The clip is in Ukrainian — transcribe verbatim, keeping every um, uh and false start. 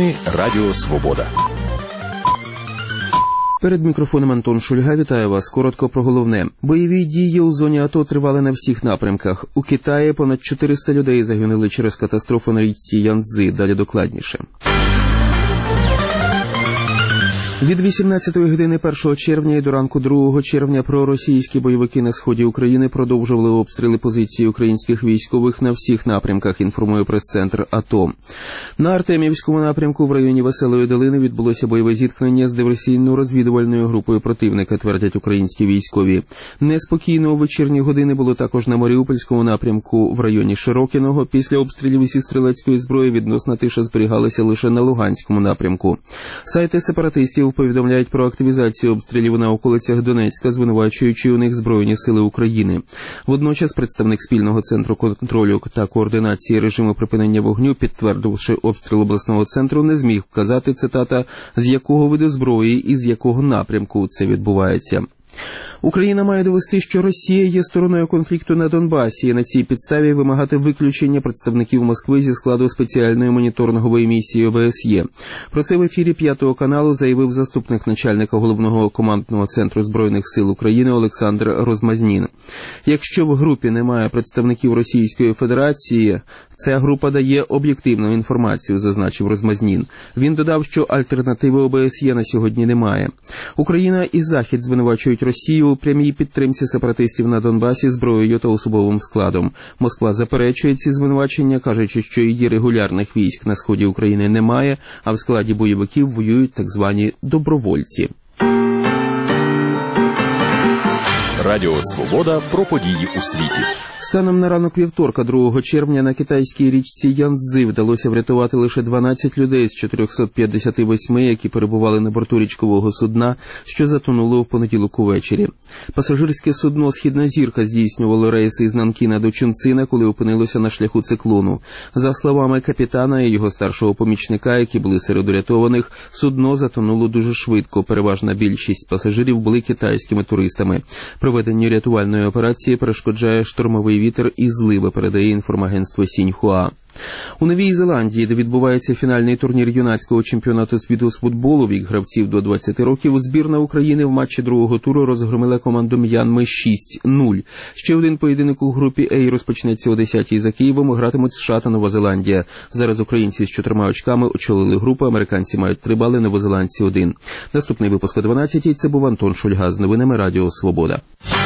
Новини Радіо Свобода. Перед мікрофоном Антон Шульга. Вітаю вас. Коротко про головне. Бойові дії у зоні АТО тривали на всіх напрямках. У Китаї понад чотириста людей загинули через катастрофу на річці Янцзи. Далі докладніше. Від вісімнадцятої години першого червня і до ранку другого червня проросійські бойовики на сході України продовжували обстріли позицій українських військових на всіх напрямках, інформує прес-центр АТО. На Артемівському напрямку в районі Веселої долини відбулося бойове зіткнення з диверсійно-розвідувальною групою противника, твердять українські військові. Неспокійно у вечірні години було також на Маріупольському напрямку в районі Широкіного. Після обстрілів зі стрілецької зброї відносна тиша зберігалася лише на Луганському напрямку. Сайти сепаратистів повідомляють про активізацію обстрілів на околицях Донецька, звинувачуючи у них Збройні сили України. Водночас представник спільного центру контролю та координації режиму припинення вогню, підтвердивши обстріл обласного центру, не зміг вказати, цитата, з якого виду зброї і з якого напрямку це відбувається. Україна має довести, що Росія є стороною конфлікту на Донбасі і на цій підставі вимагати виключення представників Москви зі складу спеціальної моніторингової місії О Б С Є. Про це в ефірі П'ятого каналу заявив заступник начальника Головного командного центру Збройних сил України Олександр Розмазнін. Якщо в групі немає представників Російської Федерації, ця група дає об'єктивну інформацію, зазначив Розмазнін. Він додав, що альтернативи О Б С Є на сьогодні немає. Україна і Захід звинувачують Росію у прямій підтримці сепаратистів на Донбасі зброєю та особовим складом. Москва заперечує ці звинувачення, кажучи, що її регулярних військ на сході України немає, а в складі бойовиків воюють так звані добровольці. Радіо Свобода про події у світі. Станом на ранок вівторка, другого червня, на китайській річці Янцзи вдалося врятувати лише дванадцять людей з чотирьохсот п'ятдесят восьми, які перебували на борту річкового судна, що затонуло в понеділок увечері. Пасажирське судно «Східна зірка» здійснювало рейси із Нанкіна до Чунцина, коли опинилося на шляху циклону. За словами капітана і його старшого помічника, які були серед урятованих, судно затонуло дуже швидко. Переважна більшість пасажирів були китайськими туристами. Проведенню рятувальної операції перешкоджає штормовий вітер і зливи, передає інформагентство Сіньхуа. У Новій Зеландії, де відбувається фінальний турнір юнацького чемпіонату світу з футболу вік гравців до двадцяти років, збірна України в матчі другого туру розгромила команду М'янми шість нуль. Ще один поєдинок у групі А розпочнеться о десятій за Києвом, гратимуть США та Нова Зеландія. Зараз українці з чотирма очками очолили групу, американці мають три бали, новозеландці один. Наступний випуск о дванадцятій. Це був Антон Шульга з новинами Радіо Свобода.